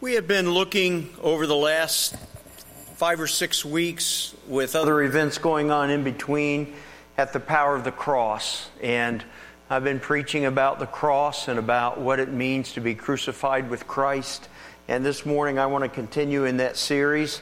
We have been looking over the last 5 or 6 weeks with other events going on in between at the power of the cross. And I've been preaching about the cross and about what it means to be crucified with Christ. And this morning I want to continue in that series.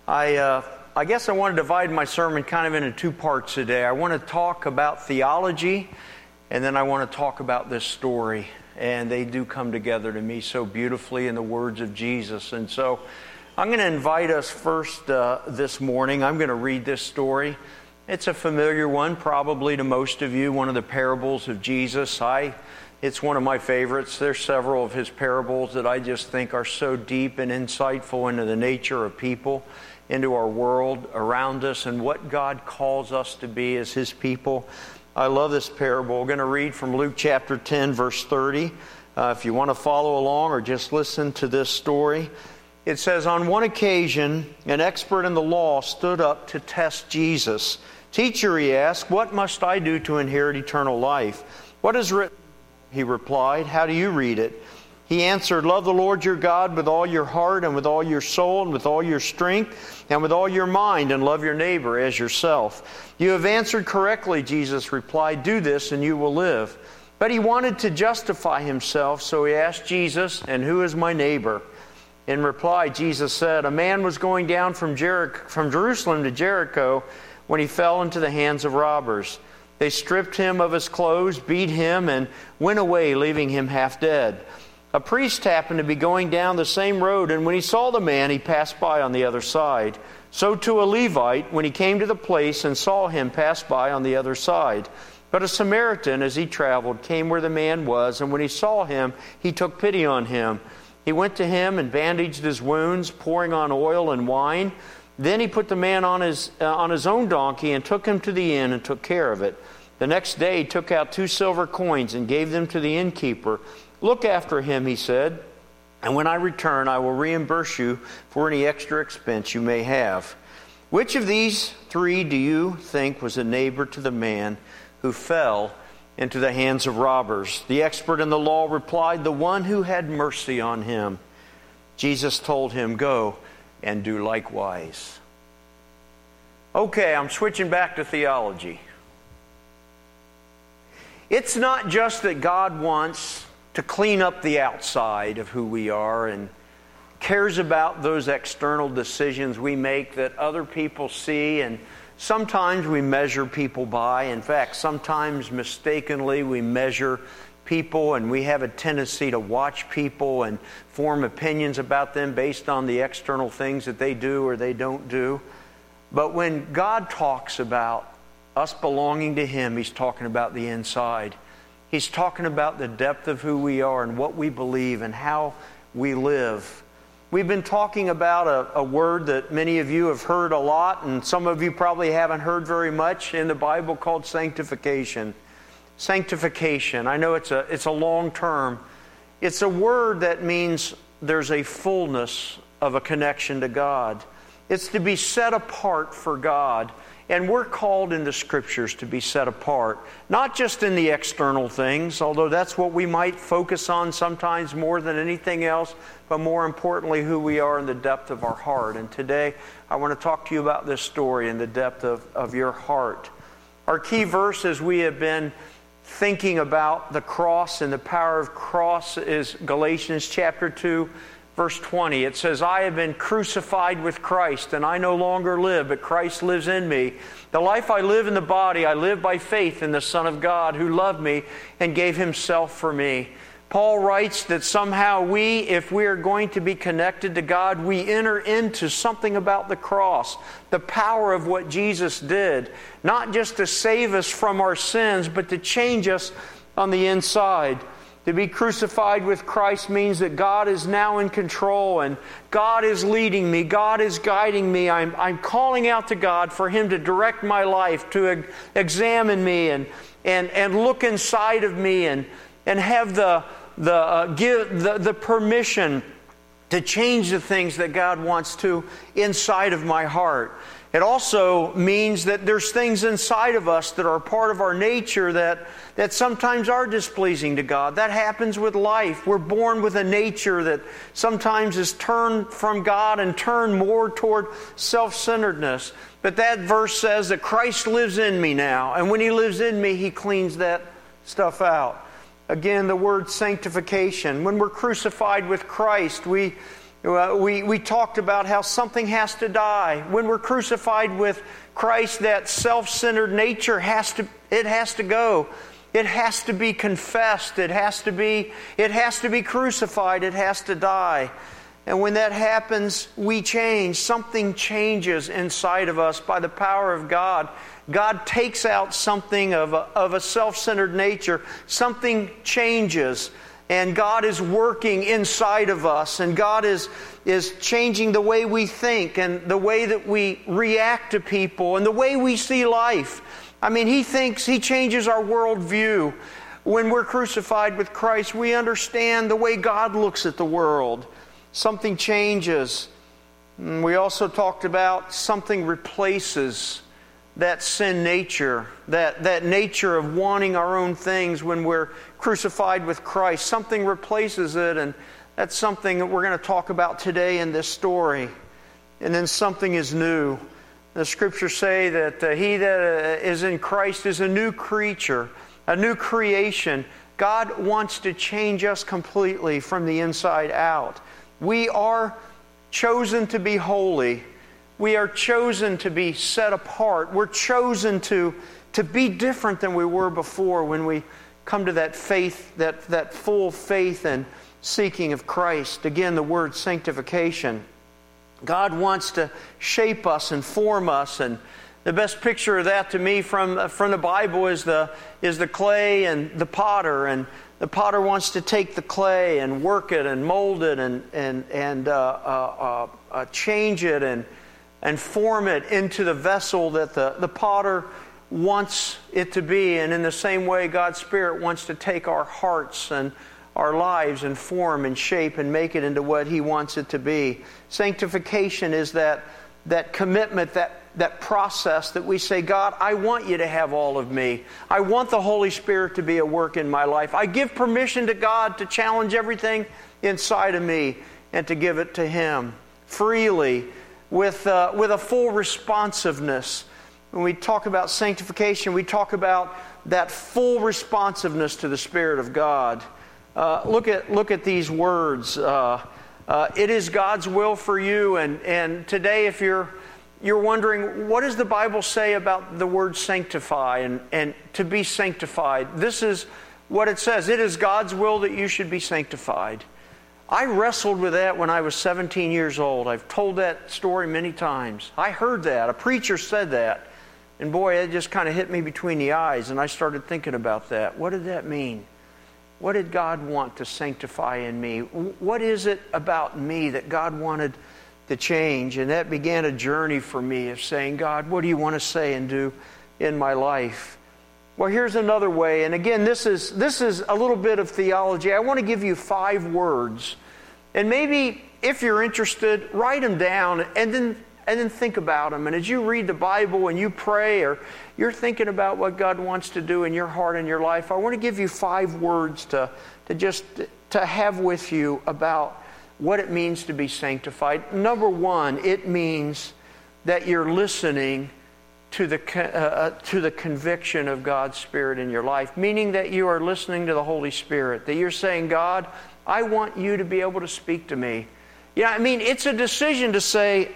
I guess I want to divide my sermon kind of into 2 parts today. I want to talk about theology, and then I want to talk about this story. And they do come together to me so beautifully in the words of Jesus. And so I'm going to invite us first this morning. I'm going to read this story. It's a familiar one probably to most of you, one of the parables of Jesus. It's one of my favorites. There's several of his parables that I just think are so deep and insightful into the nature of people, into our world around us, and what God calls us to be as his people. I love this parable. We're going to read from Luke chapter 10, verse 30. If you want to follow along or just listen to this story. It says, on one occasion, an expert in the law stood up to test Jesus. Teacher, he asked, what must I do to inherit eternal life? What is written? He replied, how do you read it? He answered, love the Lord your God with all your heart and with all your soul and with all your strength and with all your mind, and love your neighbor as yourself. You have answered correctly, Jesus replied. Do this and you will live. But he wanted to justify himself, so he asked Jesus, and who is my neighbor? In reply, Jesus said, a man was going down from Jerusalem to Jericho when he fell into the hands of robbers. They stripped him of his clothes, beat him, and went away, leaving him half dead. A priest happened to be going down the same road, and when he saw the man, he passed by on the other side. So too a Levite, when he came to the place and saw him, passed by on the other side. But a Samaritan, as he traveled, came where the man was, and when he saw him, he took pity on him. He went to him and bandaged his wounds, pouring on oil and wine. Then he put the man on his own donkey and took him to the inn and took care of it. The next day he took out 2 silver coins and gave them to the innkeeper. Look after him, he said, and when I return, I will reimburse you for any extra expense you may have. Which of these 3 do you think was a neighbor to the man who fell into the hands of robbers? The expert in the law replied, the one who had mercy on him. Jesus told him, go and do likewise. Okay, I'm switching back to theology. It's not just that God wants to clean up the outside of who we are and cares about those external decisions we make that other people see, and sometimes we measure people by. In fact, sometimes mistakenly we measure people, and we have a tendency to watch people and form opinions about them based on the external things that they do or they don't do. But when God talks about us belonging to him, he's talking about the inside. He's talking about the depth of who we are and what we believe and how we live. We've been talking about a word that many of you have heard a lot, and some of you probably haven't heard very much in the Bible, called sanctification. Sanctification. I know it's a long term. It's a word that means there's a fullness of a connection to God. It's to be set apart for God. And we're called in the Scriptures to be set apart, not just in the external things, although that's what we might focus on sometimes more than anything else, but more importantly, who we are in the depth of our heart. And today, I want to talk to you about this story in the depth of your heart. Our key verse as we have been thinking about the cross and the power of cross is Galatians chapter 2, verse 20. It says, I have been crucified with Christ, and I no longer live, but Christ lives in me. The life I live in the body, I live by faith in the Son of God, who loved me and gave himself for me. Paul writes that somehow if we are going to be connected to God, we enter into something about the cross, the power of what Jesus did, not just to save us from our sins, but to change us on the inside. To be crucified with Christ means that God is now in control and God is leading me. God is guiding me. I'm calling out to God for him to direct my life, to examine me and look inside of me and have the permission to change the things that God wants to inside of my heart. It also means that there's things inside of us that are part of our nature that sometimes are displeasing to God. That happens with life. We're born with a nature that sometimes is turned from God and turned more toward self-centeredness. But that verse says that Christ lives in me now, and when He lives in me, He cleans that stuff out. Again, the word sanctification. When we're crucified with Christ, we talked about how something has to die. When we're crucified with Christ, that self-centered nature has to go. It has to be confessed. It has to be crucified. It has to die. And when that happens, we change. Something changes inside of us by the power of God. God takes out something of a self-centered nature. Something changes. And God is working inside of us. And God is changing the way we think and the way that we react to people and the way we see life. I mean, He changes our worldview. When we're crucified with Christ, we understand the way God looks at the world. Something changes. And we also talked about something replaces that sin nature, that nature of wanting our own things when we're crucified with Christ. Something replaces it, and that's something that we're going to talk about today in this story. And then something is new. The Scriptures say that he that is in Christ is a new creature, a new creation. God wants to change us completely from the inside out. We are chosen to be holy. We are chosen to be set apart. We're chosen to be different than we were before when we come to that faith, that full faith and seeking of Christ. Again, the word sanctification. God wants to shape us and form us, and the best picture of that to me from the Bible is the clay and the potter. And the potter wants to take the clay and work it and mold it and change it and form it into the vessel that the potter wants it to be. And in the same way, God's Spirit wants to take our hearts and our lives and form and shape and make it into what He wants it to be. Sanctification is that commitment, that process that we say, God, I want You to have all of me. I want the Holy Spirit to be at work in my life. I give permission to God to challenge everything inside of me and to give it to Him freely with a full responsiveness. When we talk about sanctification, we talk about that full responsiveness to the Spirit of God. Look at these words. It is God's will for you. And today, if you're wondering, what does the Bible say about the word sanctify and to be sanctified? This is what it says. It is God's will that you should be sanctified. I wrestled with that when I was 17 years old. I've told that story many times. I heard that. A preacher said that. And boy, it just kind of hit me between the eyes. And I started thinking about that. What did that mean? What did God want to sanctify in me? What is it about me that God wanted to change? And that began a journey for me of saying, God, what do You want to say and do in my life? Well, here's another way. And again, this is a little bit of theology. I want to give you 5 words. And maybe if you're interested, write them down and then think about them. And as you read the Bible and you pray or you're thinking about what God wants to do in your heart and your life, I want to give you 5 words to have with you about what it means to be sanctified. Number 1, it means that you're listening to the conviction of God's Spirit in your life, meaning that you are listening to the Holy Spirit, that you're saying, God, I want You to be able to speak to me. Yeah, I mean, it's a decision to say,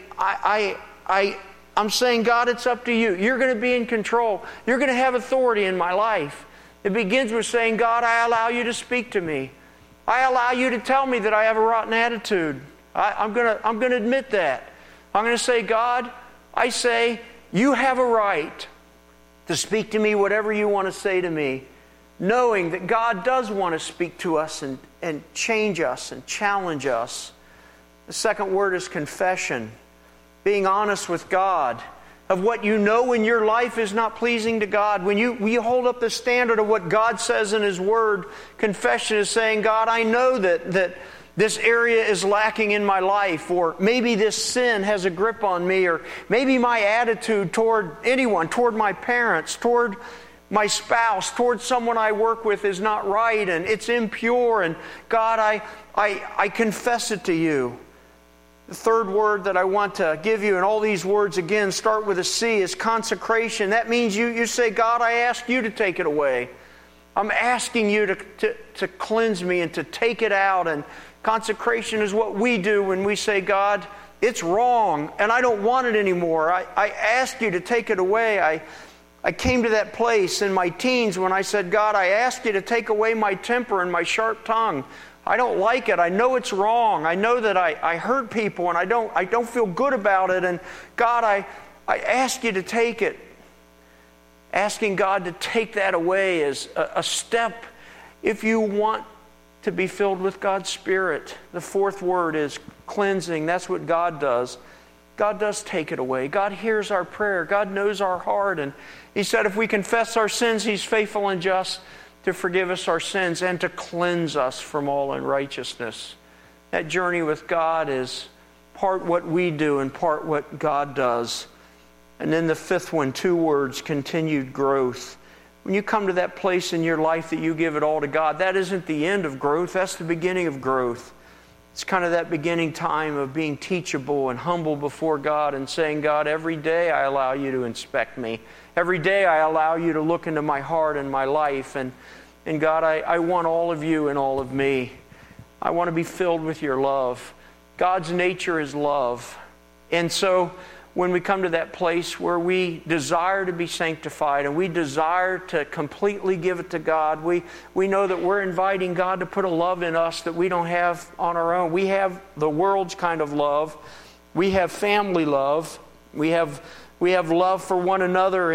I'm saying, God, it's up to You. You're going to be in control. You're going to have authority in my life. It begins with saying, God, I allow You to speak to me. I allow You to tell me that I have a rotten attitude. I'm going to admit that. I'm going to say, God, I say, You have a right to speak to me whatever You want to say to me, knowing that God does want to speak to us and change us and challenge us. The second word is confession. Being honest with God of what you know in your life is not pleasing to God. When you hold up the standard of what God says in His Word, confession is saying, God, I know that this area is lacking in my life, or maybe this sin has a grip on me, or maybe my attitude toward anyone, toward my parents, toward my spouse, toward someone I work with is not right and it's impure, and God, I confess it to you. The third word that I want to give you, and all these words again start with a C, is consecration. That means you say, God, I ask you to take it away. I'm asking you to cleanse me and to take it out. And consecration is what we do when we say, God, it's wrong and I don't want it anymore. I ask you to take it away. I came to that place in my teens when I said, God, I ask you to take away my temper and my sharp tongue. I don't like it. I know it's wrong. I know that I hurt people and I don't feel good about it. And God, I ask you to take it. Asking God to take that away is a step if you want to be filled with God's Spirit. The fourth word is cleansing. That's what God does. God does take it away. God hears our prayer. God knows our heart. And He said if we confess our sins, He's faithful and just to forgive us our sins and to cleanse us from all unrighteousness. That journey with God is part what we do and part what God does. And then the fifth one, 2 words, continued growth. When you come to that place in your life that you give it all to God, that isn't the end of growth, that's the beginning of growth. It's kind of that beginning time of being teachable and humble before God and saying, God, every day I allow you to inspect me. Every day I allow you to look into my heart and my life. And God, I want all of you and all of me. I want to be filled with your love. God's nature is love. And so when we come to that place where we desire to be sanctified and we desire to completely give it to God, we know that we're inviting God to put a love in us that we don't have on our own. We have the world's kind of love. We have family love. We have love for one another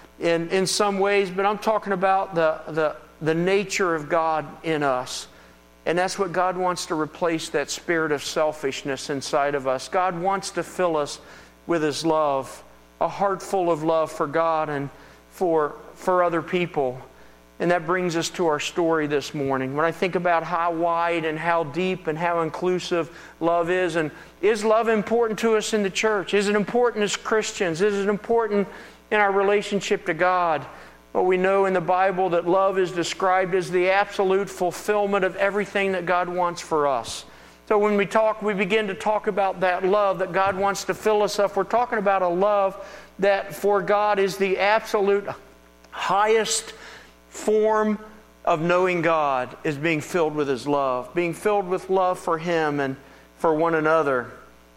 in some ways, but I'm talking about the nature of God in us. And that's what God wants to replace, that spirit of selfishness inside of us. God wants to fill us with His love, a heart full of love for God and for other people. And that brings us to our story this morning. When I think about how wide and how deep and how inclusive love is, and is love important to us in the church? Is it important as Christians? Is it important in our relationship to God? Well, we know in the Bible that love is described as the absolute fulfillment of everything that God wants for us. So when we begin to talk about that love that God wants to fill us up, we're talking about a love that for God is the absolute highest form of knowing God, is being filled with His love, being filled with love for Him and for one another,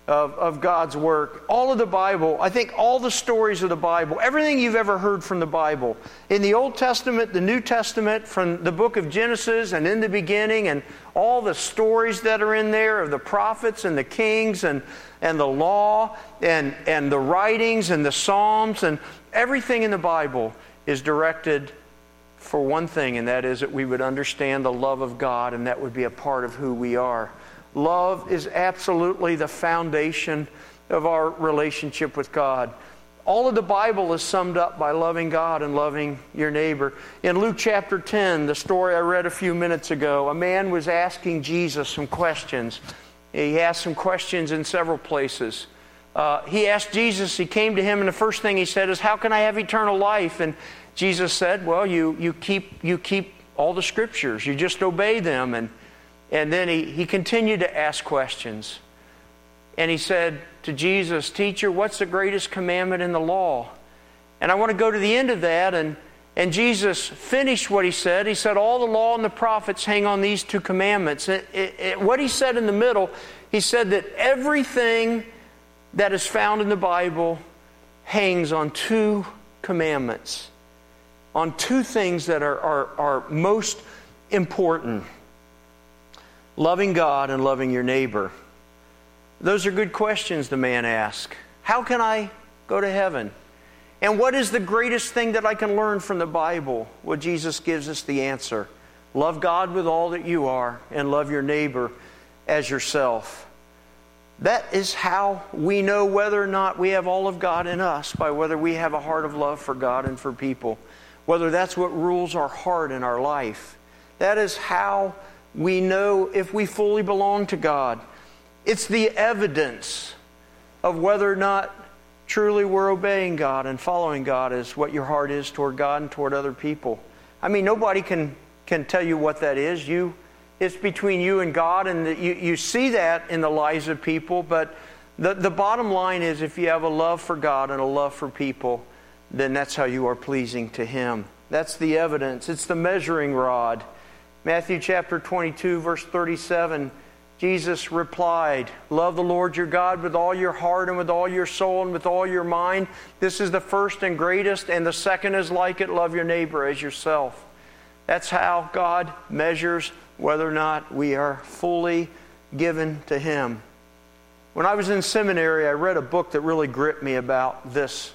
of God's work. All of the Bible, I think all the stories of the Bible, everything you've ever heard from the Bible, in the Old Testament, the New Testament, from the book of Genesis and in the beginning, and all the stories that are in there of the prophets and the kings and the law and the writings and the Psalms, and everything in the Bible is directed for one thing, and that is that we would understand the love of God, and that would be a part of who we are. Love is absolutely the foundation of our relationship with God. All of the Bible is summed up by loving God and loving your neighbor. In Luke chapter 10, the story I read a few minutes ago, a man was asking Jesus some questions. He asked some questions in several places. He asked Jesus, he came to him, and the first thing he said is, how can I have eternal life? And Jesus said, well, you keep all the Scriptures. You just obey them. And then he continued to ask questions. And he said to Jesus, Teacher, what's the greatest commandment in the law? And I want to go to the end of that. And Jesus finished what He said. He said, all the law and the prophets hang on these 2 commandments. What He said in the middle, He said that everything that is found in the Bible hangs on 2 commandments, on 2 things that are most important. Loving God and loving your neighbor. Those are good questions the man asked. How can I go to heaven? And what is the greatest thing that I can learn from the Bible? Well, Jesus gives us the answer. Love God with all that you are and love your neighbor as yourself. That is how we know whether or not we have all of God in us, by whether we have a heart of love for God and for people. Whether that's what rules our heart and our life. That is how we know if we fully belong to God. It's the evidence of whether or not truly we're obeying God and following God is what your heart is toward God and toward other people. I mean, nobody can tell you what that is. It's between you and God, and you see that in the lives of people. But the bottom line is, if you have a love for God and a love for people, then that's how you are pleasing to Him. That's the evidence. It's the measuring rod. Matthew chapter 22, verse 37, Jesus replied, "Love the Lord your God with all your heart and with all your soul and with all your mind. This is the first and greatest, and the second is like it, love your neighbor as yourself." That's how God measures whether or not we are fully given to Him. When I was in seminary, I read a book that really gripped me about this.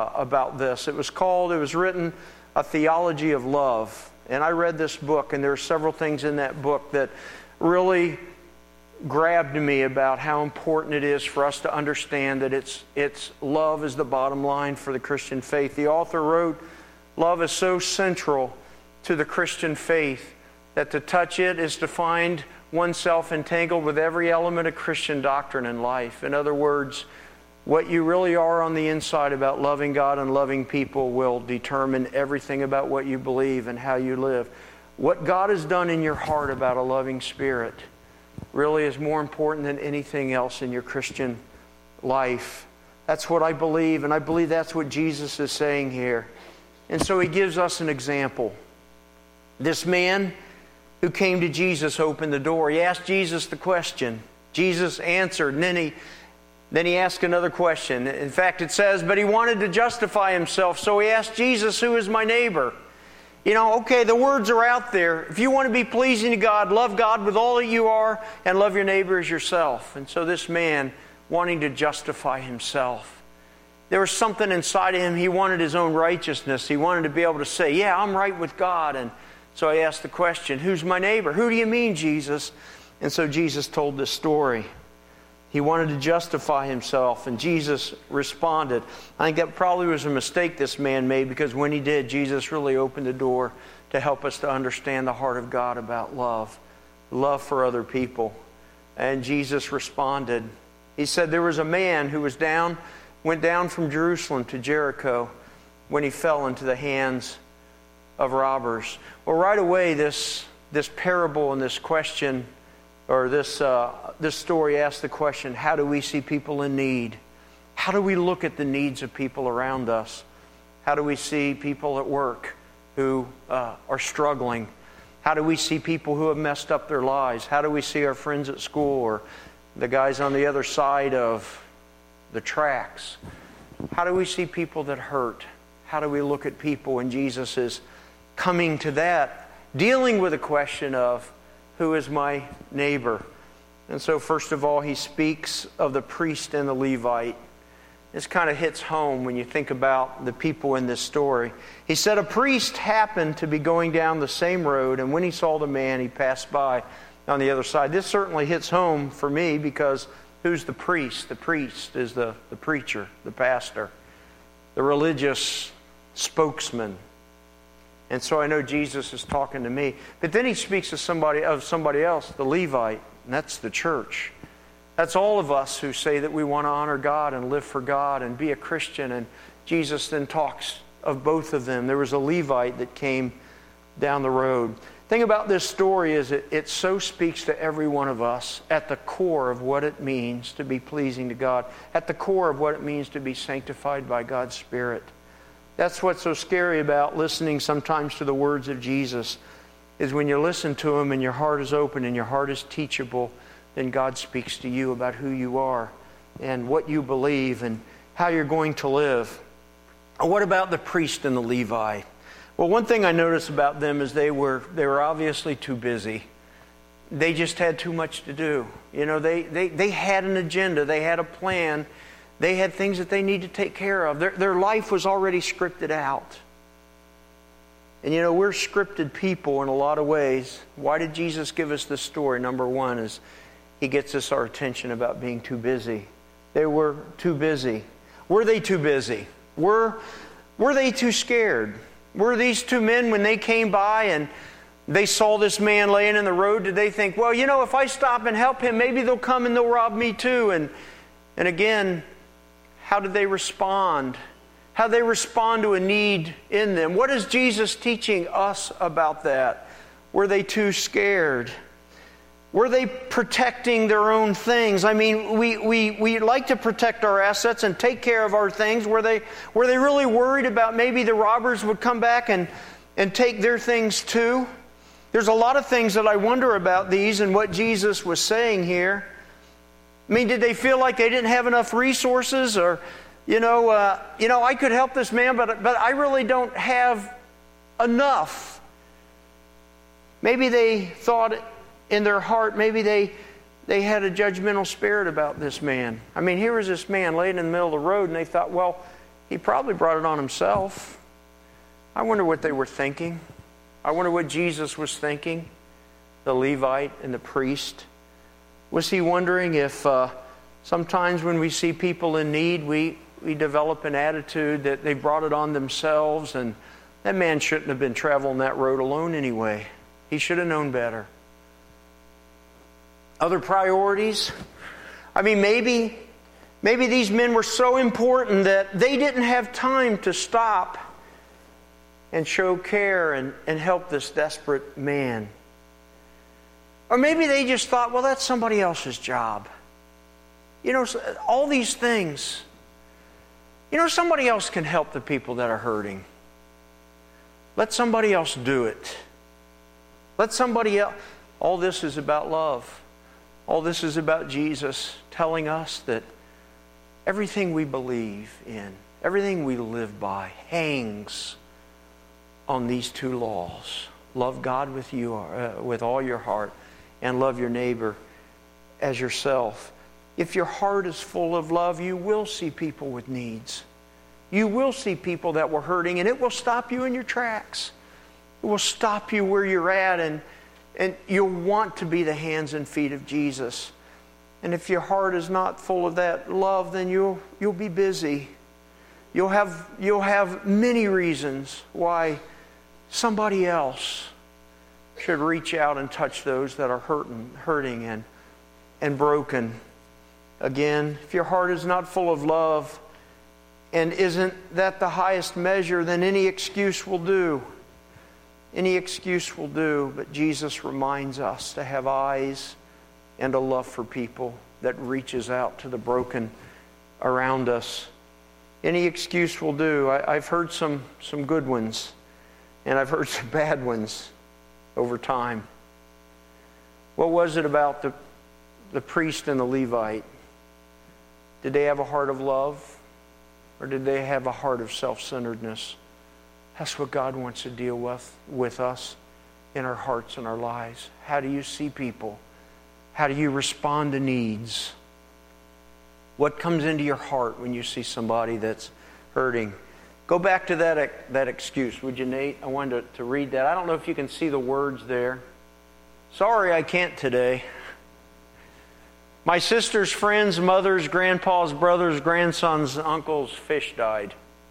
It was written, A Theology of Love. And I read this book, and there are several things in that book that really grabbed me about how important it is for us to understand that it's love is the bottom line for the Christian faith. The author wrote, "Love is so central to the Christian faith that to touch it is to find oneself entangled with every element of Christian doctrine and life." In other words, what you really are on the inside about loving God and loving people will determine everything about what you believe and how you live. What God has done in your heart about a loving spirit really is more important than anything else in your Christian life. That's what I believe, and I believe that's what Jesus is saying here. And so He gives us an example. This man who came to Jesus opened the door. He asked Jesus the question. Jesus answered, and then he asked another question. In fact, it says, but he wanted to justify himself, so he asked Jesus, "Who is my neighbor?" Okay, the words are out there. If you want to be pleasing to God, love God with all that you are and love your neighbor as yourself. And so this man, wanting to justify himself, there was something inside of him. He wanted his own righteousness. He wanted to be able to say, "Yeah, I'm right with God." And so he asked the question, "Who's my neighbor?" "Who do you mean, Jesus?" And so Jesus told this story. He wanted to justify himself, and Jesus responded. I think that probably was a mistake this man made, because when he did, Jesus really opened the door to help us to understand the heart of God about love for other people. And Jesus responded. He said there was a man who went down from Jerusalem to Jericho when he fell into the hands of robbers. Well, right away, this parable and this question, or this story asks the question, how do we see people in need? How do we look at the needs of people around us? How do we see people at work who are struggling? How do we see people who have messed up their lives? How do we see our friends at school, or the guys on the other side of the tracks? How do we see people that hurt? How do we look at people? And Jesus is coming to that, dealing with the question of, who is my neighbor? And so first of all, he speaks of the priest and the Levite. This kind of hits home when you think about the people in this story. He said a priest happened to be going down the same road, and when he saw the man, he passed by on the other side. This certainly hits home for me, because who's the priest? The priest is the preacher, the pastor, the religious spokesman. And so I know Jesus is talking to me. But then he speaks of somebody else, the Levite, and that's the church. That's all of us who say that we want to honor God and live for God and be a Christian. And Jesus then talks of both of them. There was a Levite that came down the road. The thing about this story is it so speaks to every one of us at the core of what it means to be pleasing to God, at the core of what it means to be sanctified by God's Spirit. That's what's so scary about listening sometimes to the words of Jesus, is when you listen to Him and your heart is open and your heart is teachable, then God speaks to you about who you are and what you believe and how you're going to live. What about the priest and the Levi? Well, one thing I noticed about them is they were obviously too busy. They just had too much to do. They had an agenda. They had a plan. They had things that they need to take care of. Their life was already scripted out. And we're scripted people in a lot of ways. Why did Jesus give us this story? Number one is He gets us our attention about being too busy. They were too busy. Were they too busy? Were they too scared? Were these two men, when they came by and They saw this man laying in the road. Did they think, well, if I stop and help him, maybe they'll come and they'll rob me too? And again, how did they respond? How they respond to a need in them? What is Jesus teaching us about that? Were they too scared? Were they protecting their own things? I mean, we like to protect our assets and take care of our things. Were they really worried about maybe the robbers would come back and take their things too? There's a lot of things that I wonder about these and what Jesus was saying here. I mean, did they feel like they didn't have enough resources? Or, I could help this man, but I really don't have enough. Maybe they thought in their heart, maybe they had a judgmental spirit about this man. I mean, here was this man laying in the middle of the road, and they thought, well, he probably brought it on himself. I wonder what they were thinking. I wonder what Jesus was thinking, the Levite and the priest. Was he wondering if sometimes when we see people in need, we develop an attitude that they brought it on themselves, and that man shouldn't have been traveling that road alone anyway. He should have known better. Other priorities? I mean, maybe these men were so important that they didn't have time to stop and show care and help this desperate man. Or maybe they just thought, well, that's somebody else's job. All these things. Somebody else can help the people that are hurting. Let somebody else do it. Let somebody else. All this is about love. All this is about Jesus telling us that everything we believe in, everything we live by, hangs on these two laws. Love God with all your heart, and love your neighbor as yourself. If your heart is full of love, you will see people with needs. You will see people that were hurting, and it will stop you in your tracks. It will stop you where you're at, and you'll want to be the hands and feet of Jesus. And if your heart is not full of that love, then you'll be busy. You'll have many reasons why somebody else should reach out and touch those that are hurting and broken. Again, if your heart is not full of love, and isn't that the highest measure, then any excuse will do. Any excuse will do. But Jesus reminds us to have eyes and a love for people that reaches out to the broken around us. Any excuse will do. I've heard some good ones, and I've heard some bad ones over time. What was it about the priest and the Levite? Did they have a heart of love? Or did they have a heart of self-centeredness? That's what God wants to deal with us in our hearts and our lives. How do you see people? How do you respond to needs? What comes into your heart when you see somebody that's hurting? Go back to that excuse, would you, Nate? I wanted to read that. I don't know if you can see the words there. Sorry, I can't today. My sister's friend's mother's grandpa's brother's grandson's uncle's fish died.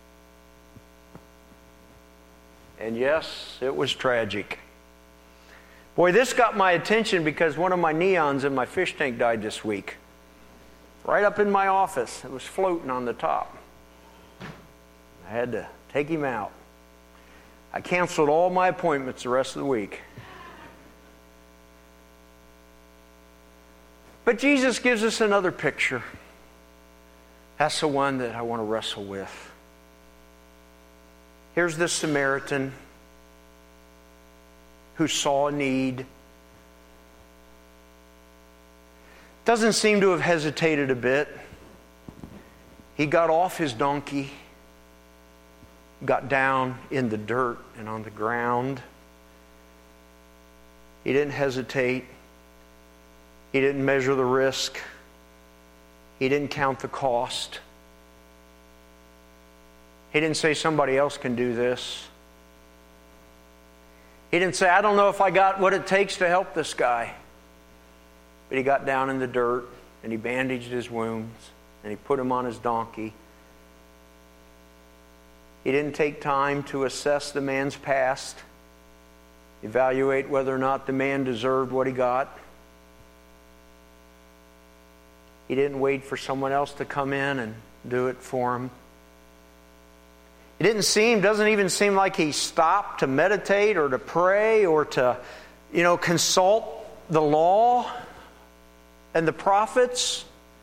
And yes, it was tragic. Boy, this got my attention because one of my neons in my fish tank died this week. Right up in my office. It was floating on the top. I had to take him out. I canceled all my appointments the rest of the week. But Jesus gives us another picture. That's the one that I want to wrestle with. Here's this Samaritan who saw a need. Doesn't seem to have hesitated a bit. He got off his donkey, got down in the dirt and on the ground. He didn't hesitate. He didn't measure the risk. He didn't count the cost. He didn't say somebody else can do this. He didn't say, I don't know if I got what it takes to help this guy. But he got down in the dirt and he bandaged his wounds and he put him on his donkey. He didn't take time to assess the man's past. evaluate whether or not the man deserved what he got. He didn't wait for someone else to come in and do it for him. It doesn't even seem like he stopped to meditate or to pray or to, consult the law and the prophets.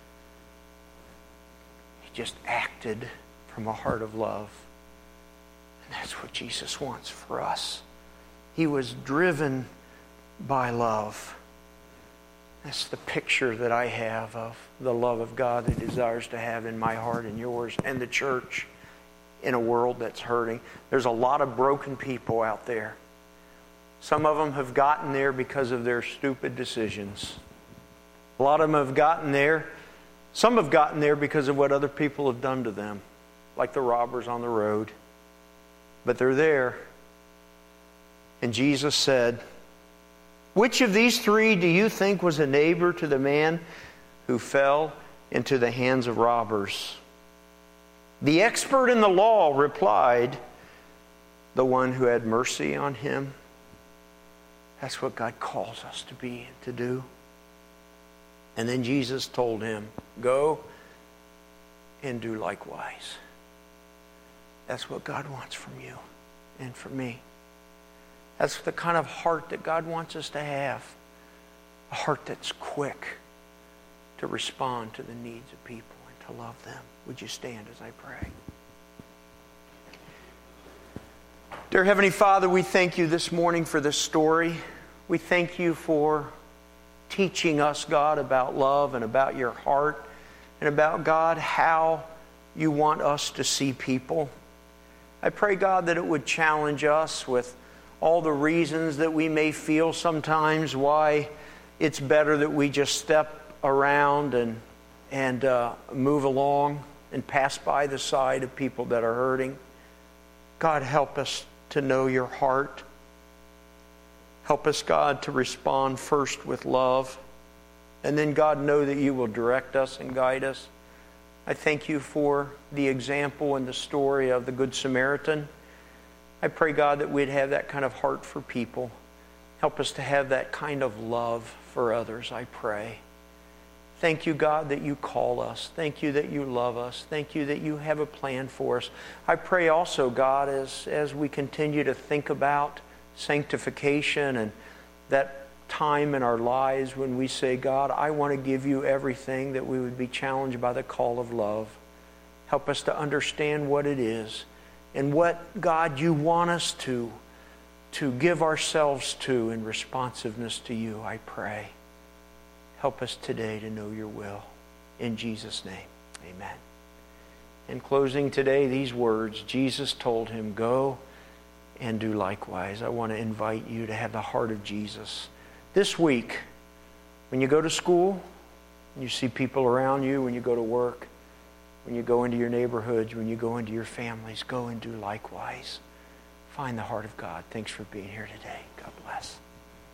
He just acted from a heart of love. And that's what Jesus wants for us. He was driven by love. That's the picture that I have of the love of God that He desires to have in my heart and yours and the church in a world that's hurting. There's a lot of broken people out there. Some of them have gotten there because of their stupid decisions. A lot of them have gotten there. Some have gotten there because of what other people have done to them, like the robbers on the road. But they're there. And Jesus said, "Which of these three do you think was a neighbor to the man who fell into the hands of robbers?" The expert in the law replied, "The one who had mercy on him." That's what God calls us to be and to do. And then Jesus told him, "Go and do likewise." That's what God wants from you and from me. That's the kind of heart that God wants us to have. A heart that's quick to respond to the needs of people and to love them. Would you stand as I pray? Dear Heavenly Father, we thank You this morning for this story. We thank You for teaching us, God, about love and about Your heart and about, God, how You want us to see people. I pray, God, that it would challenge us with all the reasons that we may feel sometimes why it's better that we just step around and move along and pass by the side of people that are hurting. God, help us to know Your heart. Help us, God, to respond first with love. And then, God, know that You will direct us and guide us. I thank You for the example and the story of the Good Samaritan. I pray, God, that we'd have that kind of heart for people. Help us to have that kind of love for others, I pray. Thank You, God, that You call us. Thank You that You love us. Thank You that You have a plan for us. I pray also, God, as we continue to think about sanctification and that time in our lives when we say, God, I want to give You everything, that we would be challenged by the call of love. Help us to understand what it is and what, God, You want us to give ourselves to in responsiveness to You, I pray. Help us today to know Your will. In Jesus' name, amen. In closing today, these words, Jesus told him, "Go and do likewise." I want to invite you to have the heart of Jesus. This week, when you go to school, when you see people around you, when you go to work, when you go into your neighborhoods, when you go into your families, go and do likewise. Find the heart of God. Thanks for being here today. God bless.